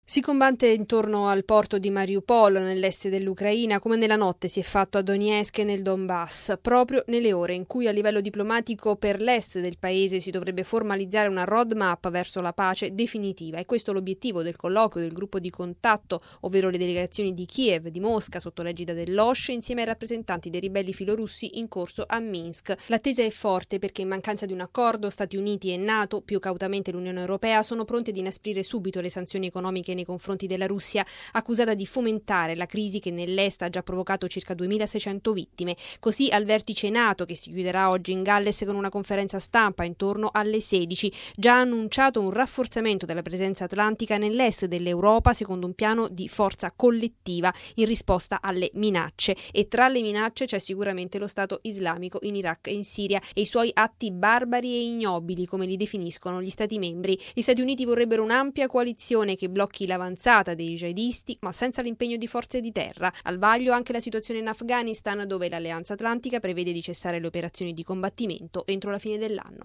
Si combatte intorno al porto di Mariupol, nell'est dell'Ucraina, come nella notte si è fatto a Donetsk e nel Donbass, proprio nelle ore in cui a livello diplomatico per l'est del paese si dovrebbe formalizzare una roadmap verso la pace definitiva. E questo è l'obiettivo del colloquio del gruppo di contatto, ovvero le delegazioni di Kiev, di Mosca, sotto l'egida dell'OSCE, insieme ai rappresentanti dei ribelli filorussi in corso a Minsk. L'attesa è forte perché in mancanza di un accordo Stati Uniti e NATO, più cautamente l'Unione Europea, sono pronti ad inasprire subito le sanzioni economiche nei confronti della Russia, accusata di fomentare la crisi che nell'est ha già provocato circa 2600 vittime. Così al vertice NATO, che si chiuderà oggi in Galles con una conferenza stampa intorno alle 16, già ha annunciato un rafforzamento della presenza atlantica nell'est dell'Europa secondo un piano di forza collettiva in risposta alle minacce. E tra le minacce c'è sicuramente lo Stato islamico in Iraq e in Siria e i suoi atti barbari e ignobili, come li definiscono gli Stati membri. Gli Stati Uniti vorrebbero un'ampia coalizione che blocchi l'avanzata dei jihadisti, ma senza l'impegno di forze di terra. Al vaglio anche la situazione in Afghanistan, dove l'Alleanza Atlantica prevede di cessare le operazioni di combattimento entro la fine dell'anno.